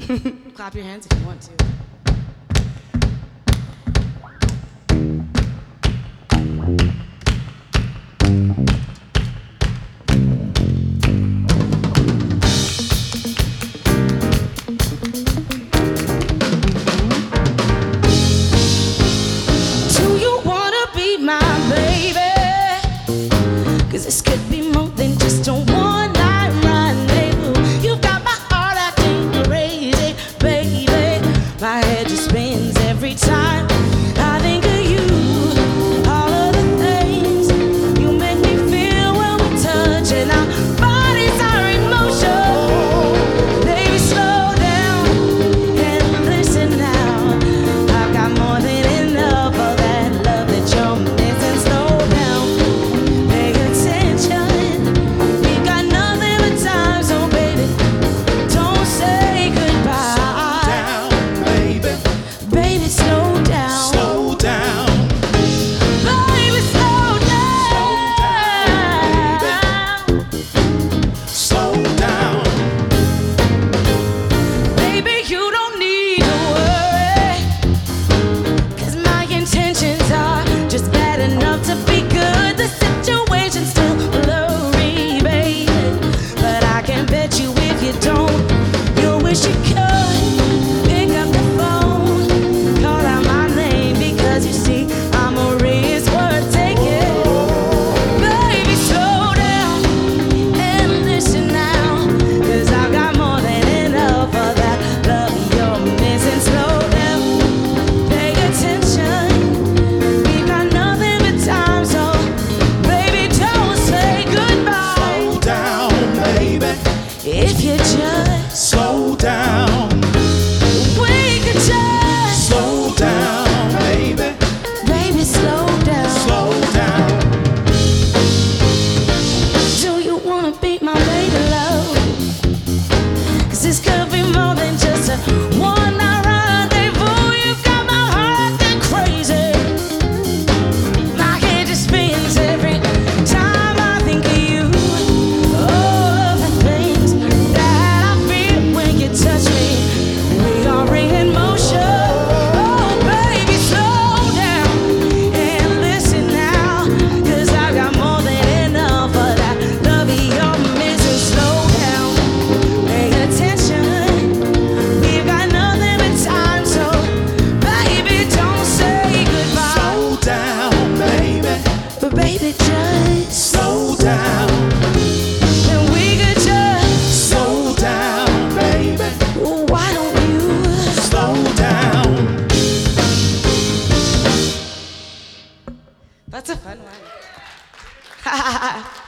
Clap your hands if you want to. Do you wanna be my baby? 'Cause this could be more than just a one-night rendezvous. You've got my heart acting crazy, baby. My head just spins every time I think of you. All of the things you make me feel when we touch, and our bodies are in motion. Baby, slow down and listen now. I've got more than enough of that love that you're missing. Slow down, pay attention. We've got nothing but time, so baby, don't say goodbye. Down, baby. Baby, slow down. Slow down. Baby, slow down. Slow down. Baby, you don't need to worry, 'cause my intentions are just bad enough to be good. The situation's still blurry, baby, but I can bet you if you don't, you'll wish you could pick up the phone, call out my name, because you see I'm a risk worth taking. Baby, slow down and listen now, 'cause I've got more than enough of that love you're missing. Slow down, pay attention. We've got nothing but time, so baby, don't say goodbye. Slow down, baby. If you just, Slow down. we could just, Slow down, baby. baby, slow down. Slow down. Do you wanna be my baby love? 'Cause this could be more than just a one-night rendezvous. You've got my heart acting crazy. My head just spins every time I think of you. All of the things that I feel when you touch me, we are in motion. Oh, baby, slow down and listen now, 'cause I got more than enough of that love you're missing. Slow down, pay attention. We've got nothing but time, so baby, don't say goodbye. Slow down, baby. But baby, just Slow down. and we could just, Slow down, baby. why don't you? Slow down. That's a fun one.